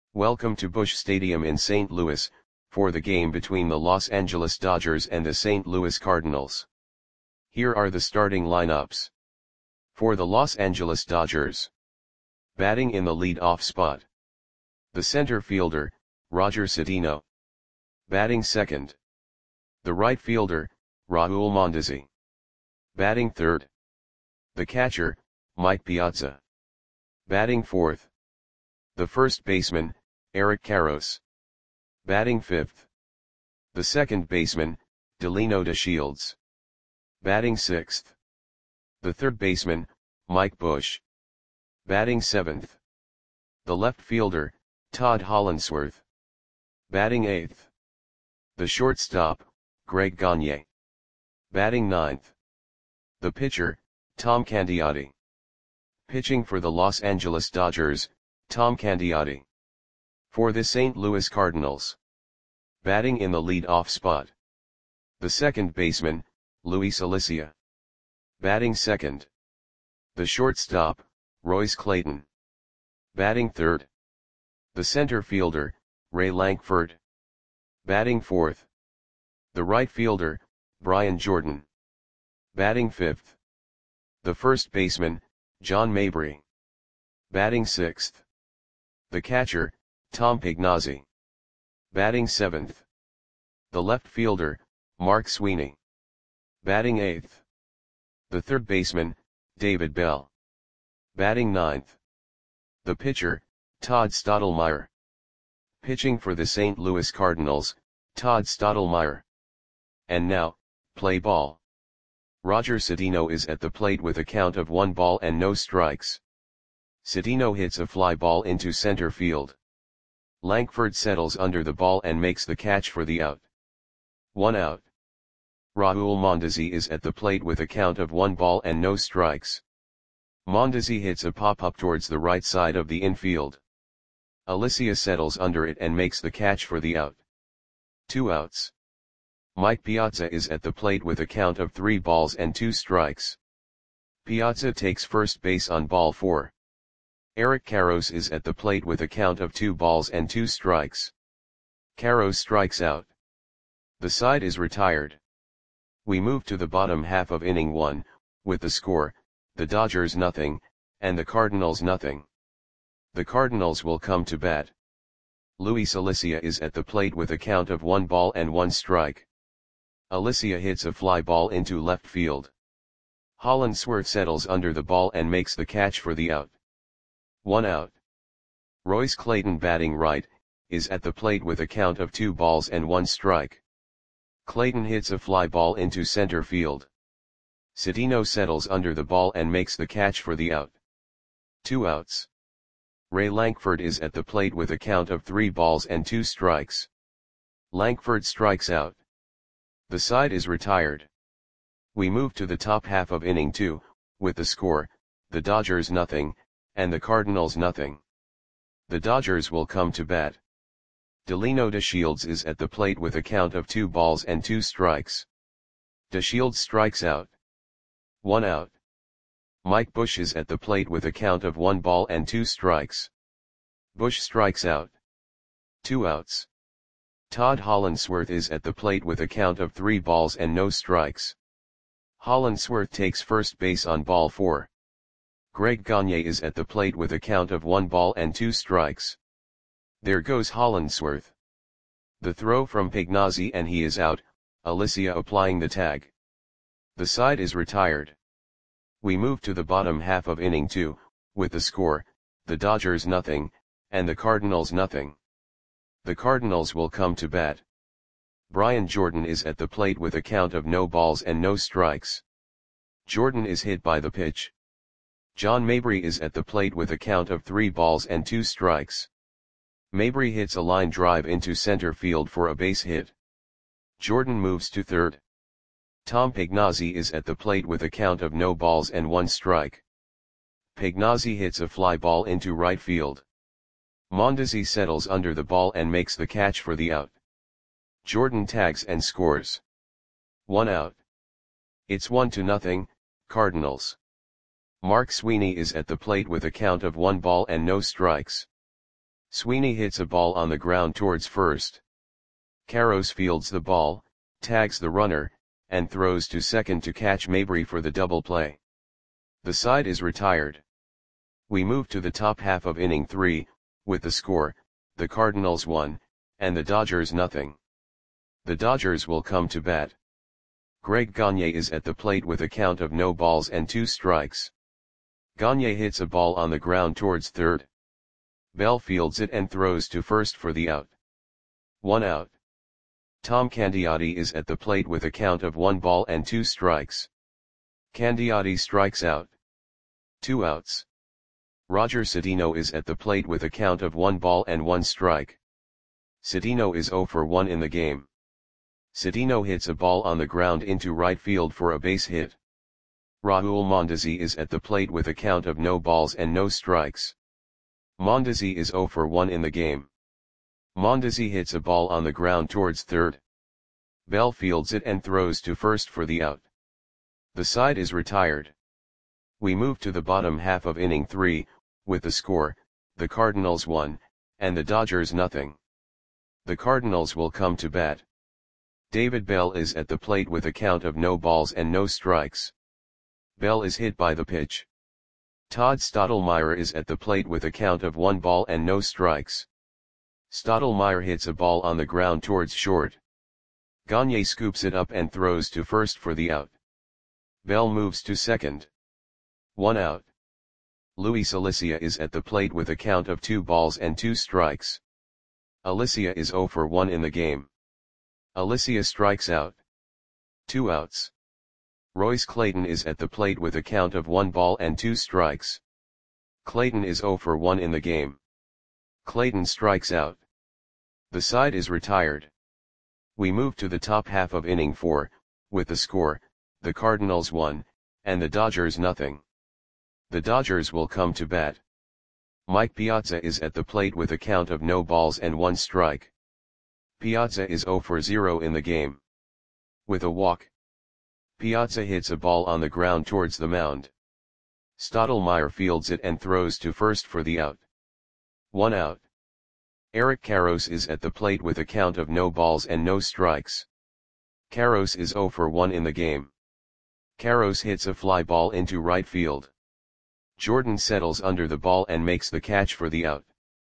Welcome to Busch Stadium in St. Louis, for the game between the Los Angeles Dodgers and the St. Louis Cardinals. Here are the starting lineups. For the Los Angeles Dodgers. Batting in the lead-off spot. The center fielder, Roger Cedeno. Batting second. The right fielder, Raul Mondesi. Batting third. The catcher, Mike Piazza. Batting fourth. The first baseman, Eric Karros. Batting fifth. The second baseman, Delino DeShields. Batting sixth. The third baseman, Mike Busch. Batting seventh. The left fielder, Todd Hollandsworth. Batting eighth. The shortstop, Greg Gagne. Batting ninth. The pitcher, Tom Candiotti. Pitching for the Los Angeles Dodgers, Tom Candiotti. For the St. Louis Cardinals. Batting in the lead-off spot. The second baseman, Luis Alicia. Batting second. The shortstop, Royce Clayton. Batting third. The center fielder, Ray Lankford. Batting fourth. The right fielder, Brian Jordan. Batting fifth. The first baseman, John Mabry. Batting sixth. The catcher, Tom Pignazzi. Batting seventh. The left fielder, Mark Sweeney. Batting eighth. The third baseman, David Bell. Batting ninth. The pitcher, Todd Stottlemyre. Pitching for the St. Louis Cardinals, Todd Stottlemyre. And now, play ball. Roger Cedeno is at the plate with a count of 1 ball and no strikes. Cedeno hits a fly ball into center field. Lankford settles under the ball and makes the catch for the out. 1 out. Raul Mondesi is at the plate with a count of 1 ball and no strikes. Mondesi hits a pop-up towards the right side of the infield. Alicia settles under it and makes the catch for the out. 2 outs. Mike Piazza is at the plate with a count of 3 balls and 2 strikes. Piazza takes first base on ball 4. Eric Karros is at the plate with a count of 2 balls and 2 strikes. Karros strikes out. The side is retired. We move to the bottom half of inning 1, with the score, the Dodgers nothing, and the Cardinals nothing. The Cardinals will come to bat. Luis Alicia is at the plate with a count of 1 ball and 1 strike. Alicia hits a fly ball into left field. Hollandsworth settles under the ball and makes the catch for the out. 1 out. Royce Clayton, batting right, is at the plate with a count of 2 balls and 1 strike. Clayton hits a fly ball into center field. Cedeno settles under the ball and makes the catch for the out. 2 outs. Ray Lankford is at the plate with a count of 3 balls and 2 strikes. Lankford strikes out. The side is retired. We move to the top half of inning 2, with the score, the Dodgers nothing, and the Cardinals nothing. The Dodgers will come to bat. Delino DeShields is at the plate with a count of 2 balls and 2 strikes. DeShields strikes out. 1 out. Mike Busch is at the plate with a count of 1 ball and 2 strikes. Busch strikes out. 2 outs. Todd Hollandsworth is at the plate with a count of 3 balls and no strikes. Hollandsworth takes first base on ball 4. Greg Gagne is at the plate with a count of 1 ball and 2 strikes. There goes Hollandsworth. The throw from Pignazzi and he is out, Alicia applying the tag. The side is retired. We move to the bottom half of inning 2, with the score, the Dodgers nothing, and the Cardinals nothing. The Cardinals will come to bat. Brian Jordan is at the plate with a count of no balls and no strikes. Jordan is hit by the pitch. John Mabry is at the plate with a count of 3 balls and 2 strikes. Mabry hits a line drive into center field for a base hit. Jordan moves to third. Tom Pignazzi is at the plate with a count of no balls and 1 strike. Pignazzi hits a fly ball into right field. Mondesi settles under the ball and makes the catch for the out. Jordan tags and scores. 1 out. It's 1-0, Cardinals. Mark Sweeney is at the plate with a count of 1 ball and no strikes. Sweeney hits a ball on the ground towards first. Karros fields the ball, tags the runner, and throws to second to catch Mabry for the double play. The side is retired. We move to the top half of inning 3, with the score, the Cardinals 1, and the Dodgers nothing. The Dodgers will come to bat. Greg Gagne is at the plate with a count of no balls and 2 strikes. Gagne hits a ball on the ground towards third. Bell fields it and throws to first for the out. 1 out. Tom Candiotti is at the plate with a count of 1 ball and 2 strikes. Candiotti strikes out. 2 outs. Roger Cedeno is at the plate with a count of 1 ball and 1 strike. Cedeno is 0 for 1 in the game. Cedeno hits a ball on the ground into right field for a base hit. Raul Mondesi is at the plate with a count of no balls and no strikes. Mondesi is 0 for 1 in the game. Mondesi hits a ball on the ground towards third. Bell fields it and throws to first for the out. The side is retired. We move to the bottom half of inning 3, with the score, the Cardinals 1, and the Dodgers nothing. The Cardinals will come to bat. David Bell is at the plate with a count of no balls and no strikes. Bell is hit by the pitch. Todd Stottlemyre is at the plate with a count of 1 ball and no strikes. Stottlemyre hits a ball on the ground towards short. Gagne scoops it up and throws to first for the out. Bell moves to second. 1 out. Luis Alicia is at the plate with a count of 2 balls and 2 strikes. Alicia is 0 for 1 in the game. Alicia strikes out. 2 outs. Royce Clayton is at the plate with a count of 1 ball and 2 strikes. Clayton is 0 for 1 in the game. Clayton strikes out. The side is retired. We move to the top half of inning 4, with the score, the Cardinals 1, and the Dodgers nothing. The Dodgers will come to bat. Mike Piazza is at the plate with a count of no balls and 1 strike. Piazza is 0 for 0 in the game. With a walk, Piazza hits a ball on the ground towards the mound. Stottlemyre fields it and throws to first for the out. 1 out. Eric Karros is at the plate with a count of no balls and no strikes. Karros is 0 for 1 in the game. Karros hits a fly ball into right field. Jordan settles under the ball and makes the catch for the out.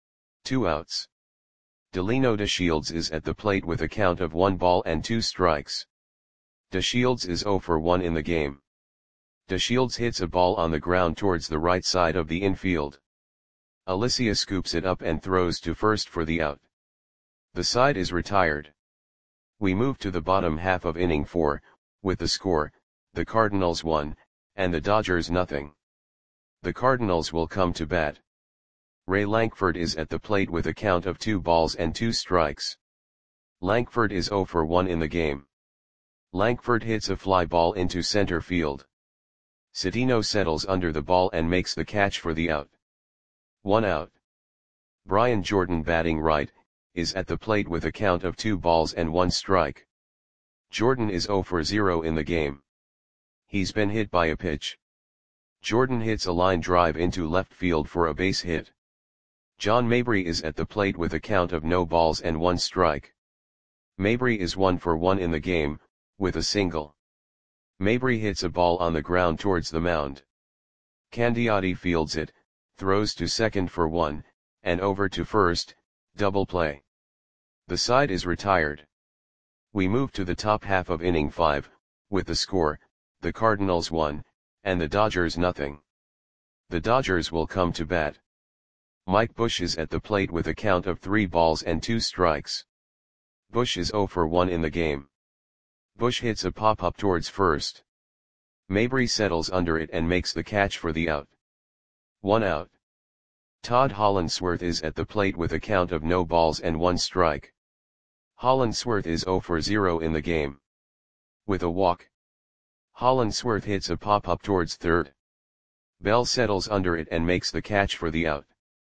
2 outs. Delino DeShields is at the plate with a count of 1 ball and 2 strikes. DeShields is 0 for 1 in the game. DeShields hits a ball on the ground towards the right side of the infield. Alicia scoops it up and throws to first for the out. The side is retired. We move to the bottom half of inning 4, with the score, the Cardinals 1, and the Dodgers nothing. The Cardinals will come to bat. Ray Lankford is at the plate with a count of 2 balls and 2 strikes. Lankford is 0 for 1 in the game. Lankford hits a fly ball into center field. Cedeno settles under the ball and makes the catch for the out. 1 out. Brian Jordan, batting right, is at the plate with a count of 2 balls and 1 strike. Jordan is 0 for 0 in the game. He's been hit by a pitch. Jordan hits a line drive into left field for a base hit. John Mabry is at the plate with a count of no balls and 1 strike. Mabry is 1 for 1 in the game, with a single. Mabry hits a ball on the ground towards the mound. Candiotti fields it, throws to second for 1, and over to first, double play. The side is retired. We move to the top half of inning 5, with the score, the Cardinals 1, and the Dodgers nothing. The Dodgers will come to bat. Mike Bush is at the plate with a count of 3 balls and 2 strikes. Bush is 0 for 1 in the game. Bush hits a pop-up towards first. Mabry settles under it and makes the catch for the out. 1 out. Todd Hollandsworth is at the plate with a count of no balls and 1 strike. Hollandsworth is 0 for 0 in the game. With a walk, Hollandsworth hits a pop-up towards third. Bell settles under it and makes the catch for the out.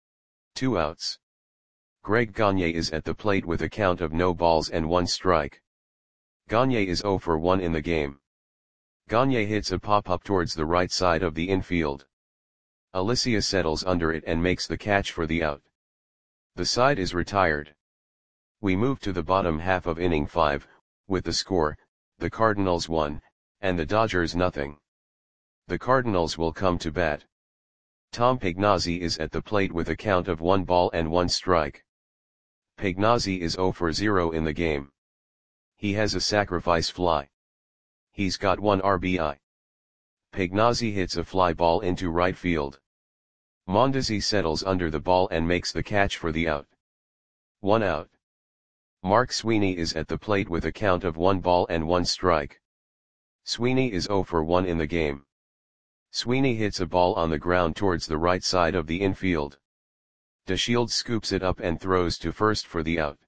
2 outs. Greg Gagne is at the plate with a count of no balls and 1 strike. Gagne is 0 for 1 in the game. Gagne hits a pop-up towards the right side of the infield. Alicia settles under it and makes the catch for the out. The side is retired. We move to the bottom half of inning 5, with the score, the Cardinals 1, and the Dodgers nothing. The Cardinals will come to bat. Tom Pagnozzi is at the plate with a count of 1 ball and 1 strike. Pagnozzi is 0 for 0 in the game. He has a sacrifice fly. He's got 1 RBI. Pagnozzi hits a fly ball into right field. Mondesi settles under the ball and makes the catch for the out. 1 out. Mark Sweeney is at the plate with a count of 1 ball and 1 strike. Sweeney is 0 for 1 in the game. Sweeney hits a ball on the ground towards the right side of the infield. DeShields scoops it up and throws to first for the out.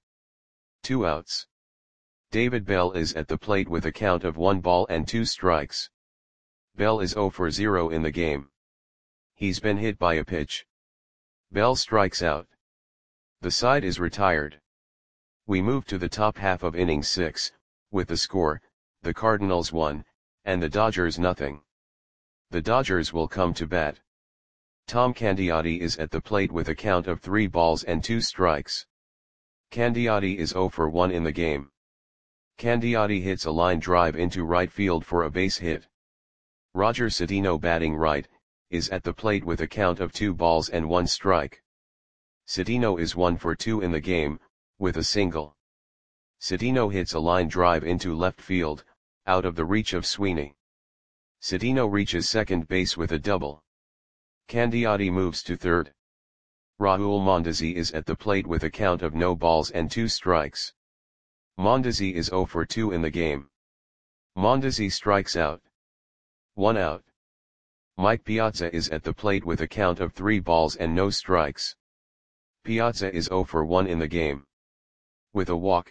2 outs. David Bell is at the plate with a count of 1 ball and 2 strikes. Bell is 0 for 0 in the game. He's been hit by a pitch. Bell strikes out. The side is retired. We move to the top half of inning 6, with the score, the Cardinals 1, and the Dodgers nothing. The Dodgers will come to bat. Tom Candiotti is at the plate with a count of 3 balls and 2 strikes. Candiotti is 0 for 1 in the game. Candiotti hits a line drive into right field for a base hit. Roger Cedeno, batting right, is at the plate with a count of 2 balls and 1 strike. Cedeno is 1 for 2 in the game, with a single. Cedeno hits a line drive into left field, out of the reach of Sweeney. Cedeno reaches second base with a double. Candiotti moves to third. Raul Mondesi is at the plate with a count of no balls and 2 strikes. Mondesi is 0 for 2 in the game. Mondesi strikes out. 1 out. Mike Piazza is at the plate with a count of 3 balls and no strikes. Piazza is 0 for 1 in the game. With a walk.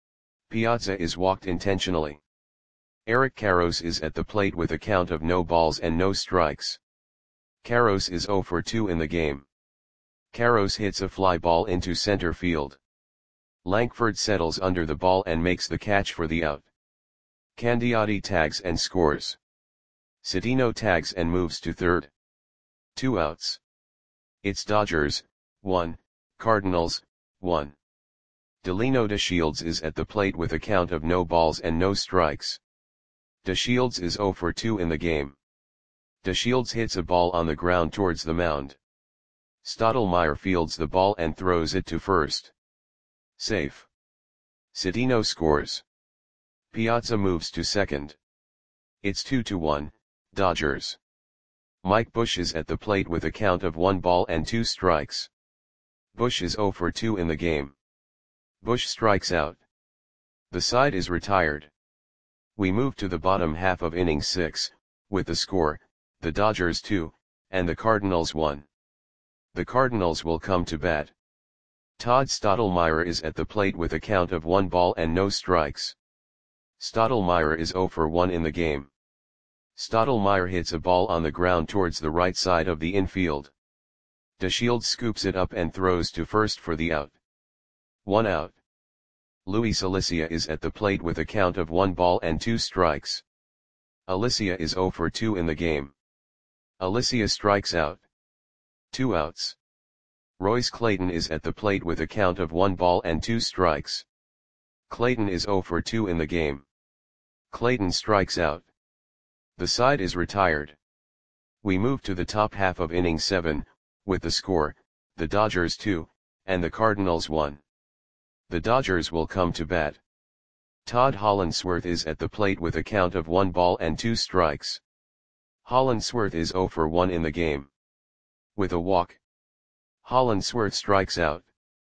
Piazza is walked intentionally. Eric Karros is at the plate with a count of no balls and no strikes. Karros is 0 for 2 in the game. Karros hits a fly ball into center field. Lankford settles under the ball and makes the catch for the out. Candiotti tags and scores. Cedeno tags and moves to third. 2 outs. It's Dodgers, 1, Cardinals, 1. Delino DeShields is at the plate with a count of no balls and no strikes. DeShields is 0 for 2 in the game. DeShields hits a ball on the ground towards the mound. Stottlemyre fields the ball and throws it to first. Safe. Cedeno scores. Piazza moves to second. It's 2-1, Dodgers. Mike Bush is at the plate with a count of 1 ball and 2 strikes. Bush is 0 for 2 in the game. Bush strikes out. The side is retired. We move to the bottom half of inning 6, with the score, the Dodgers 2, and the Cardinals 1. The Cardinals will come to bat. Todd Stottlemyre is at the plate with a count of 1 ball and no strikes. Stottlemyre is 0 for 1 in the game. Stottlemyre hits a ball on the ground towards the right side of the infield. DeShields scoops it up and throws to first for the out. 1 out. Luis Alicia is at the plate with a count of 1 ball and 2 strikes. Alicia is 0 for 2 in the game. Alicia strikes out. 2 outs. Royce Clayton is at the plate with a count of 1 ball and 2 strikes. Clayton is 0 for 2 in the game. Clayton strikes out. The side is retired. We move to the top half of inning 7, with the score, the Dodgers 2, and the Cardinals 1. The Dodgers will come to bat. Todd Hollandsworth is at the plate with a count of 1 ball and 2 strikes. Hollandsworth is 0 for 1 in the game. With a walk. Hollandsworth strikes out.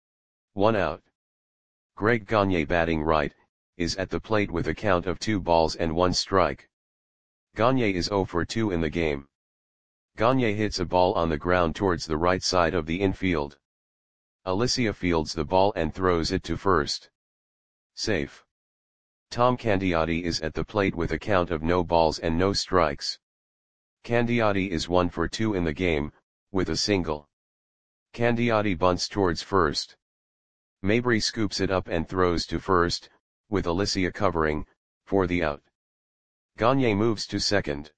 1 out. Greg Gagne, batting right, is at the plate with a count of 2 balls and 1 strike. Gagne is 0 for 2 in the game. Gagne hits a ball on the ground towards the right side of the infield. Alicia fields the ball and throws it to first. Safe. Tom Candiotti is at the plate with a count of no balls and no strikes. Candiotti is 1 for 2 in the game, with a single. Candiotti bunts towards first. Mabry scoops it up and throws to first, with Alicia covering, for the out. Gagne moves to second.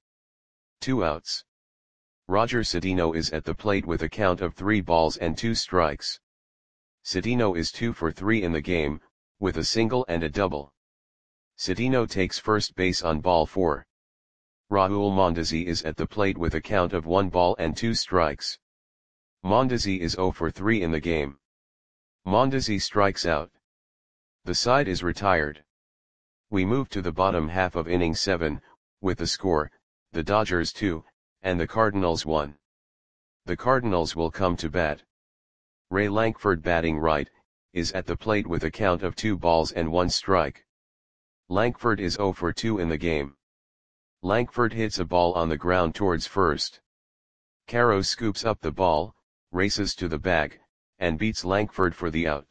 2 outs. Roger Cedeno is at the plate with a count of 3 balls and 2 strikes. Cedeno is 2 for 3 in the game, with a single and a double. Cedeno takes first base on ball 4. Raul Mondesi is at the plate with a count of 1 ball and 2 strikes. Mondesi is 0 for 3 in the game. Mondesi strikes out. The side is retired. We move to the bottom half of inning 7, with the score, the Dodgers 2, and the Cardinals 1. The Cardinals will come to bat. Ray Lankford, batting right, is at the plate with a count of 2 balls and 1 strike. Lankford is 0 for 2 in the game. Lankford hits a ball on the ground towards first. Caro scoops up the ball, races to the bag, and beats Lankford for the out.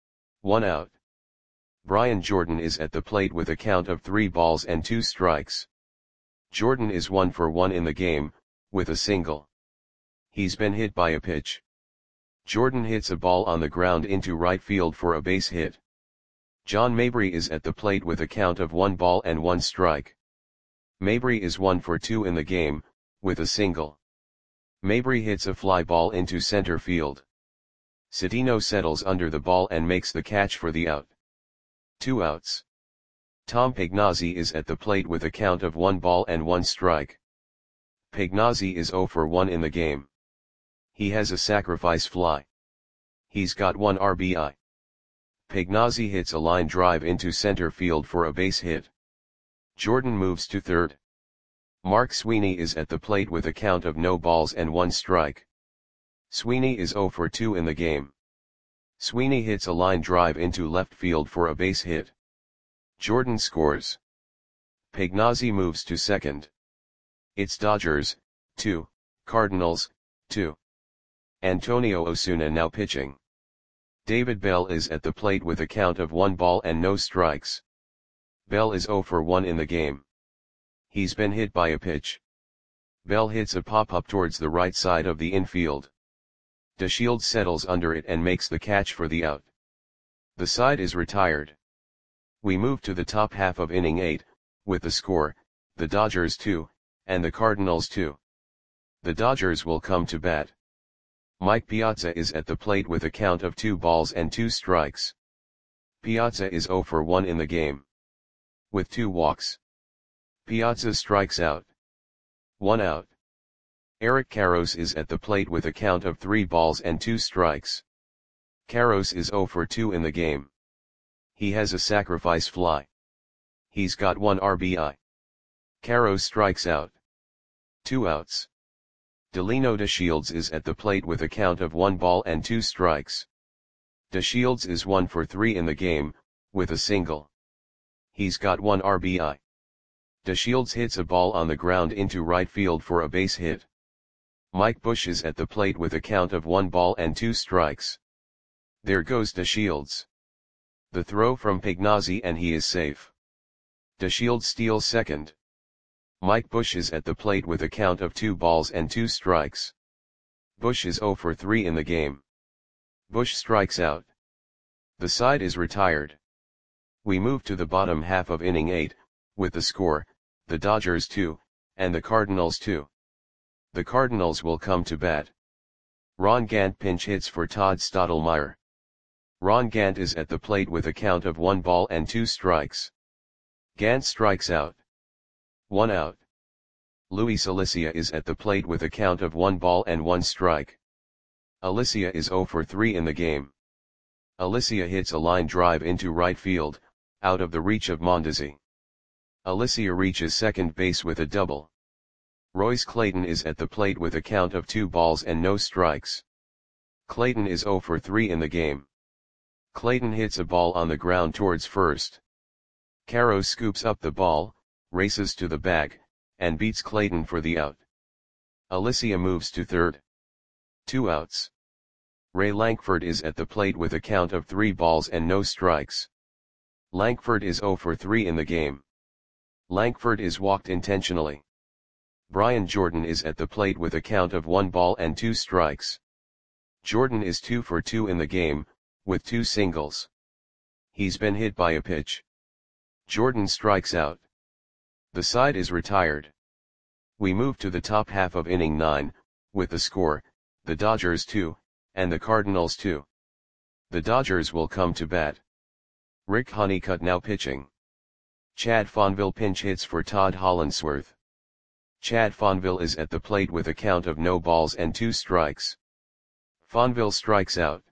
1 out. Brian Jordan is at the plate with a count of 3 balls and 2 strikes. Jordan is 1 for 1 in the game, with a single. He's been hit by a pitch. Jordan hits a ball on the ground into right field for a base hit. John Mabry is at the plate with a count of 1 ball and 1 strike. Mabry is 1 for 2 in the game, with a single. Mabry hits a fly ball into center field. Cedeno settles under the ball and makes the catch for the out. 2 outs. Tom Pagnozzi is at the plate with a count of 1 ball and 1 strike. Pagnozzi is 0 for 1 in the game. He has a sacrifice fly. He's got 1 RBI. Pagnozzi hits a line drive into center field for a base hit. Jordan moves to third. Mark Sweeney is at the plate with a count of no balls and 1 strike. Sweeney is 0 for 2 in the game. Sweeney hits a line drive into left field for a base hit. Jordan scores. Pagnozzi moves to second. It's Dodgers, 2, Cardinals, 2. Antonio Osuna now pitching. David Bell is at the plate with a count of 1 ball and no strikes. Bell is 0 for 1 in the game. He's been hit by a pitch. Bell hits a pop-up towards the right side of the infield. DeShields settles under it and makes the catch for the out. The side is retired. We move to the top half of inning 8, with the score, the Dodgers 2, and the Cardinals 2. The Dodgers will come to bat. Mike Piazza is at the plate with a count of 2 balls and 2 strikes. Piazza is 0 for 1 in the game. With 2 walks. Piazza strikes out. 1 out. Eric Karros is at the plate with a count of 3 balls and 2 strikes. Karros is 0 for 2 in the game. He has a sacrifice fly. He's got 1 RBI. Karros strikes out. 2 outs. Delino DeShields is at the plate with a count of 1 ball and 2 strikes. DeShields is 1 for 3 in the game, with a single. He's got 1 RBI. DeShields hits a ball on the ground into right field for a base hit. Mike Bush is at the plate with a count of 1 ball and 2 strikes. There goes DeShields. The throw from Pagnozzi and he is safe. DeShields steals second. Mike Bush is at the plate with a count of 2 balls and 2 strikes. Bush is 0 for 3 in the game. Bush strikes out. The side is retired. We move to the bottom half of inning 8, with the score, the Dodgers 2, and the Cardinals 2. The Cardinals will come to bat. Ron Gant pinch hits for Todd Stottlemyre. Ron Gant is at the plate with a count of 1 ball and 2 strikes. Gant strikes out. 1 out. Luis Alicia is at the plate with a count of 1 ball and 1 strike. Alicia is 0 for 3 in the game. Alicia hits a line drive into right field, out of the reach of Mondesi. Alicia reaches second base with a double. Royce Clayton is at the plate with a count of 2 balls and no strikes. Clayton is 0 for 3 in the game. Clayton hits a ball on the ground towards first. Karros scoops up the ball, races to the bag, and beats Clayton for the out. Alicia moves to third. 2 outs. Ray Lankford is at the plate with a count of 3 balls and no strikes. Lankford is 0 for 3 in the game. Lankford is walked intentionally. Brian Jordan is at the plate with a count of 1 ball and 2 strikes. Jordan is 2 for 2 in the game, with 2 singles. He's been hit by a pitch. Jordan strikes out. The side is retired. We move to the top half of inning 9, with the score, the Dodgers 2, and the Cardinals 2. The Dodgers will come to bat. Rick Honeycutt now pitching. Chad Fonville pinch hits for Todd Hollandsworth. Chad Fonville is at the plate with a count of no balls and 2 strikes. Fonville strikes out.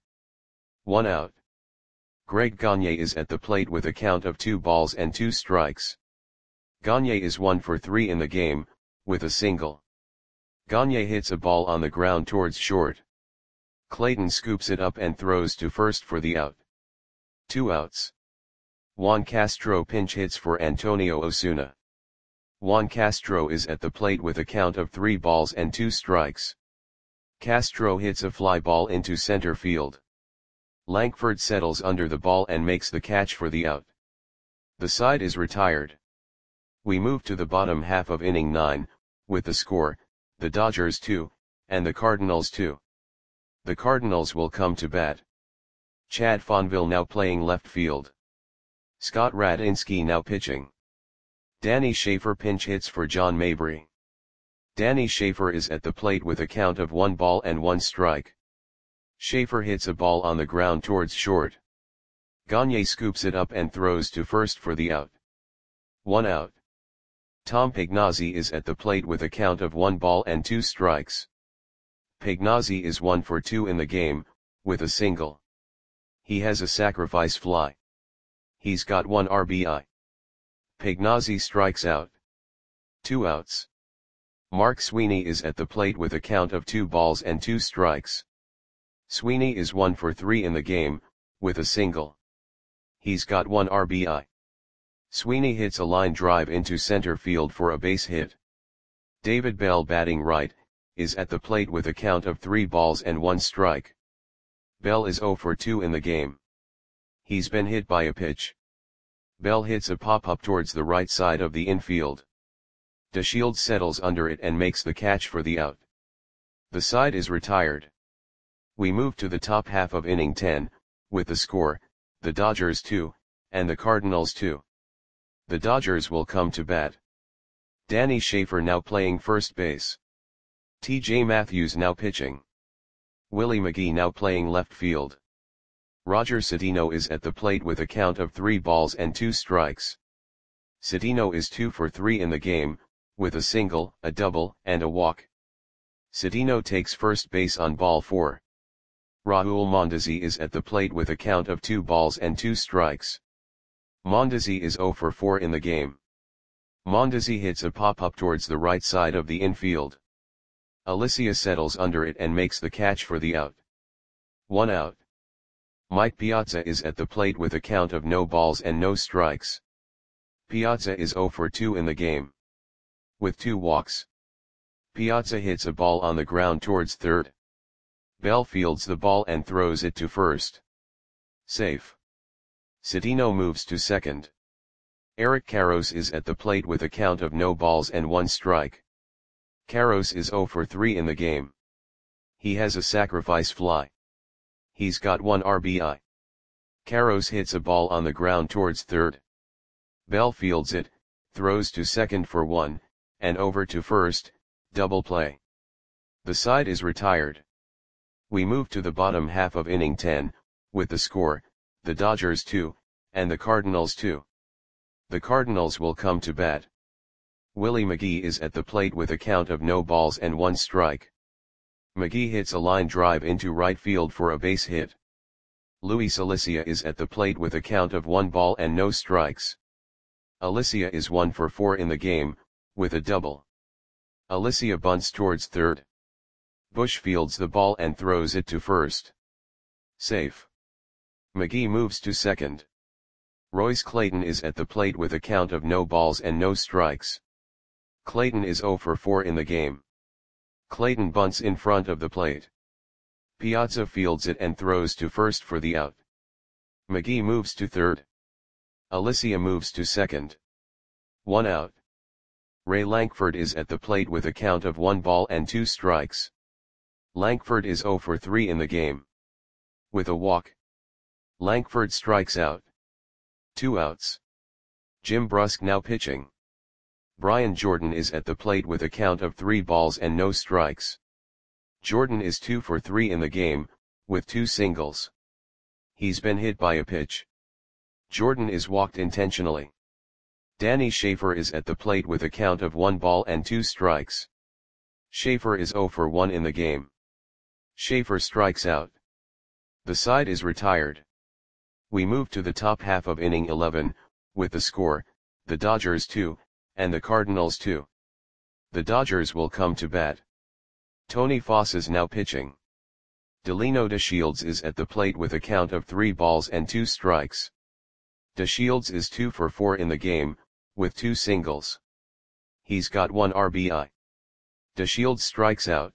1 out. Greg Gagne is at the plate with a count of 2 balls and 2 strikes. Gagne is 1 for 3 in the game, with a single. Gagne hits a ball on the ground towards short. Clayton scoops it up and throws to first for the out. 2 outs. Juan Castro pinch hits for Antonio Osuna. Juan Castro is at the plate with a count of 3 balls and 2 strikes. Castro hits a fly ball into center field. Lankford settles under the ball and makes the catch for the out. The side is retired. We move to the bottom half of inning 9, with the score, the Dodgers 2, and the Cardinals 2. The Cardinals will come to bat. Chad Fonville now playing left field. Scott Radinsky now pitching. Danny Schaefer pinch hits for John Mabry. Danny Schaefer is at the plate with a count of 1 ball and 1 strike. Schaefer hits a ball on the ground towards short. Gagne scoops it up and throws to first for the out. 1 out. Tom Pignazzi is at the plate with a count of 1 ball and 2 strikes. Pignazzi is 1 for 2 in the game, with a single. He has a sacrifice fly. He's got 1 RBI. Pignazzi strikes out. 2 outs. Mark Sweeney is at the plate with a count of 2 balls and 2 strikes. Sweeney is 1 for 3 in the game, with a single. He's got 1 RBI. Sweeney hits a line drive into center field for a base hit. David Bell batting right, is at the plate with a count of 3 balls and 1 strike. Bell is 0 for 2 in the game. He's been hit by a pitch. Bell hits a pop-up towards the right side of the infield. DeShields settles under it and makes the catch for the out. The side is retired. We move to the top half of inning 10, with the score, the Dodgers 2, and the Cardinals 2. The Dodgers will come to bat. Danny Schaefer now playing first base. T.J. Matthews now pitching. Willie McGee now playing left field. Roger Cedeno is at the plate with a count of 3 balls and 2 strikes. Cedeno is 2 for 3 in the game, with a single, a double, and a walk. Cedeno takes first base on ball 4. Raul Mondesi is at the plate with a count of 2 balls and 2 strikes. Mondesi is 0 for 4 in the game. Mondesi hits a pop-up towards the right side of the infield. Alicia settles under it and makes the catch for the out. 1 out. Mike Piazza is at the plate with a count of no balls and no strikes. Piazza is 0 for 2 in the game. With 2 walks. Piazza hits a ball on the ground towards third. Bell fields the ball and throws it to first. Safe. Cedeno moves to second. Eric Karros is at the plate with a count of no balls and 1 strike. Karros is 0 for 3 in the game. He has a sacrifice fly. He's got 1 RBI. Karros hits a ball on the ground towards third. Bell fields it, throws to second for 1, and over to first, double play. The side is retired. We move to the bottom half of inning 10, with the score, the Dodgers 2, and the Cardinals 2. The Cardinals will come to bat. Willie McGee is at the plate with a count of no balls and 1 strike. McGee hits a line drive into right field for a base hit. Luis Alicia is at the plate with a count of 1 ball and no strikes. Alicia is 1 for 4 in the game, with a double. Alicia bunts towards third. Bush fields the ball and throws it to first. Safe. McGee moves to second. Royce Clayton is at the plate with a count of no balls and no strikes. Clayton is 0 for 4 in the game. Clayton bunts in front of the plate. Piazza fields it and throws to first for the out. McGee moves to third. Alicia moves to second. 1 out. Ray Lankford is at the plate with a count of 1 ball and 2 strikes. Lankford is 0 for 3 in the game. With a walk. Lankford strikes out. 2 outs. Jim Brusk now pitching. Brian Jordan is at the plate with a count of 3 balls and no strikes. Jordan is 2 for 3 in the game, with 2 singles. He's been hit by a pitch. Jordan is walked intentionally. Danny Schaefer is at the plate with a count of 1 ball and 2 strikes. Schaefer is 0 for 1 in the game. Schaefer strikes out. The side is retired. We move to the top half of inning 11, with the score, the Dodgers 2, and the Cardinals 2. The Dodgers will come to bat. Tony Foss is now pitching. Delino DeShields is at the plate with a count of 3 balls and 2 strikes. DeShields is 2 for 4 in the game, with 2 singles. He's got 1 RBI. DeShields strikes out.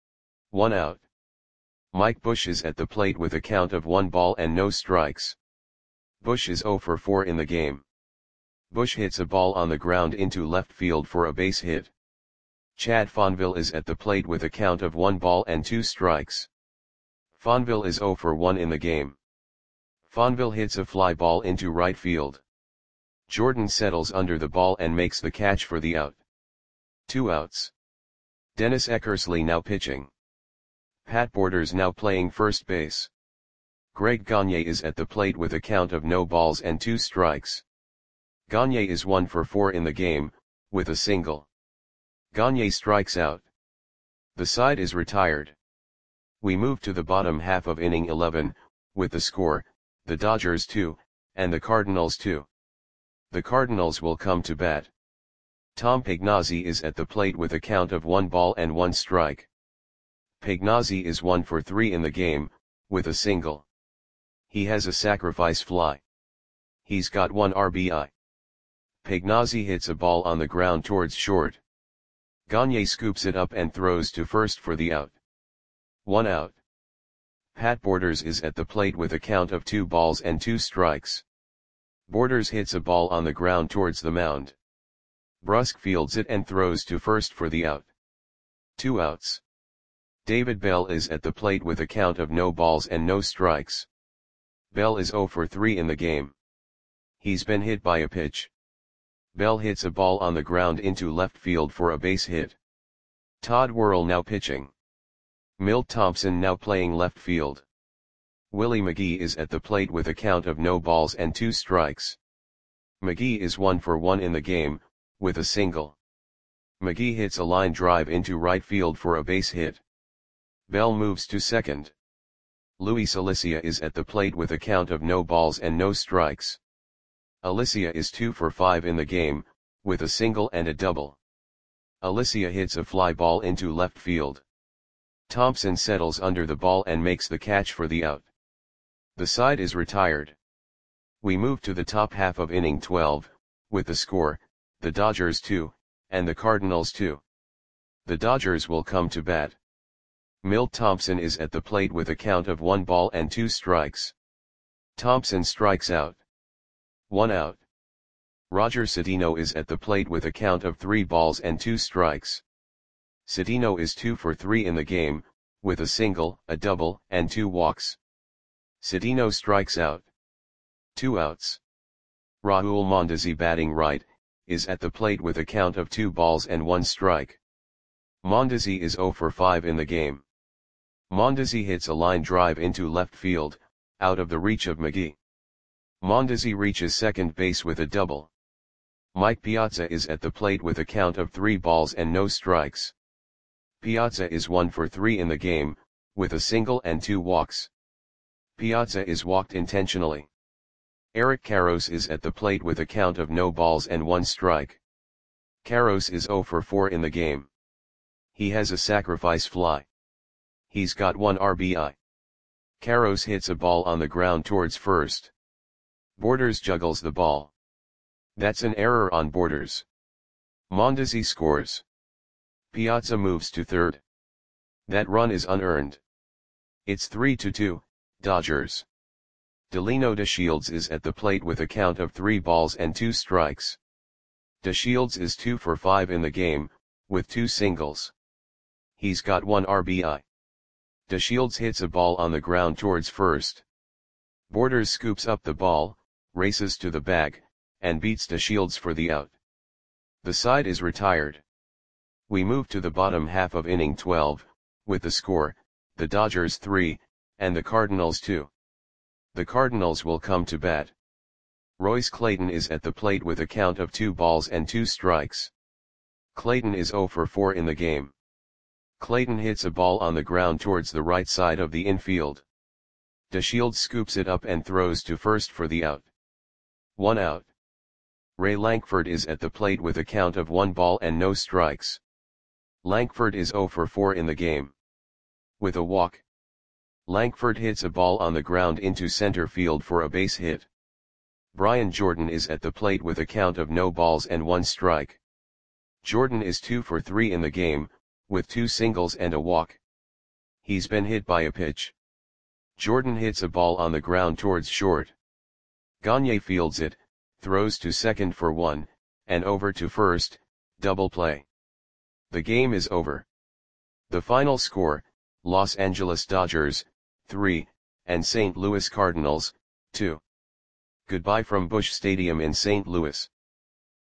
1 out. Mike Bush is at the plate with a count of 1 ball and no strikes. Bush is 0 for 4 in the game. Bush hits a ball on the ground into left field for a base hit. Chad Fonville is at the plate with a count of 1 ball and 2 strikes. Fonville is 0 for 1 in the game. Fonville hits a fly ball into right field. Jordan settles under the ball and makes the catch for the out. 2 outs. Dennis Eckersley now pitching. Pat Borders now playing first base. Greg Gagne is at the plate with a count of no balls and 2 strikes. Gagne is 1 for 4 in the game, with a single. Gagne strikes out. The side is retired. We move to the bottom half of inning 11, with the score, the Dodgers 2, and the Cardinals 2. The Cardinals will come to bat. Tom Pagnozzi is at the plate with a count of 1 ball and 1 strike. Pagnozzi is 1 for 3 in the game, with a single. He has a sacrifice fly. He's got 1 RBI. Pagnozzi hits a ball on the ground towards short. Gagne scoops it up and throws to first for the out. 1 out. Pat Borders is at the plate with a count of 2 balls and 2 strikes. Borders hits a ball on the ground towards the mound. Brusque fields it and throws to first for the out. 2 outs. David Bell is at the plate with a count of no balls and no strikes. Bell is 0 for 3 in the game. He's been hit by a pitch. Bell hits a ball on the ground into left field for a base hit. Todd Worrell now pitching. Milt Thompson now playing left field. Willie McGee is at the plate with a count of no balls and 2 strikes. McGee is 1 for 1 in the game, with a single. McGee hits a line drive into right field for a base hit. Bell moves to second. Luis Alicia is at the plate with a count of no balls and no strikes. Alicia is 2 for 5 in the game, with a single and a double. Alicia hits a fly ball into left field. Thompson settles under the ball and makes the catch for the out. The side is retired. We move to the top half of inning 12, with the score, the Dodgers 2, and the Cardinals 2. The Dodgers will come to bat. Milt Thompson is at the plate with a count of 1 ball and 2 strikes. Thompson strikes out. 1 out. Roger Cedeno is at the plate with a count of 3 balls and 2 strikes. Cedeno is 2 for 3 in the game, with a single, a double, and 2 walks. Cedeno strikes out. 2 outs. Raul Mondesi batting right, is at the plate with a count of 2 balls and 1 strike. Mondesi is 0 for 5 in the game. Mondesi hits a line drive into left field, out of the reach of McGee. Mondesi reaches second base with a double. Mike Piazza is at the plate with a count of 3 balls and no strikes. Piazza is 1 for 3 in the game, with a single and 2 walks. Piazza is walked intentionally. Eric Karros is at the plate with a count of no balls and 1 strike. Karros is 0 for 4 in the game. He has a sacrifice fly. He's got 1 RBI. Karros hits a ball on the ground towards first. Borders juggles the ball. That's an error on Borders. Mondesi scores. Piazza moves to third. That run is unearned. It's 3-2, Dodgers. Delino DeShields is at the plate with a count of 3 balls and 2 strikes. DeShields is 2 for 5 in the game, with 2 singles. He's got 1 RBI. DeShields hits a ball on the ground towards first. Borders scoops up the ball, races to the bag, and beats DeShields for the out. The side is retired. We move to the bottom half of inning 12, with the score, the Dodgers 3, and the Cardinals 2. The Cardinals will come to bat. Royce Clayton is at the plate with a count of 2 balls and 2 strikes. Clayton is 0 for 4 in the game. Clayton hits a ball on the ground towards the right side of the infield. DeShields scoops it up and throws to first for the out. 1 out. Ray Lankford is at the plate with a count of 1 ball and no strikes. Lankford is 0 for 4 in the game. With a walk, Lankford hits a ball on the ground into center field for a base hit. Brian Jordan is at the plate with a count of no balls and 1 strike. Jordan is 2 for 3 in the game, with 2 singles and a walk. He's been hit by a pitch. Jordan hits a ball on the ground towards short. Gagne fields it, throws to second for 1, and over to first, double play. The game is over. The final score, Los Angeles Dodgers, 3, and St. Louis Cardinals, 2. Goodbye from Busch Stadium in St. Louis.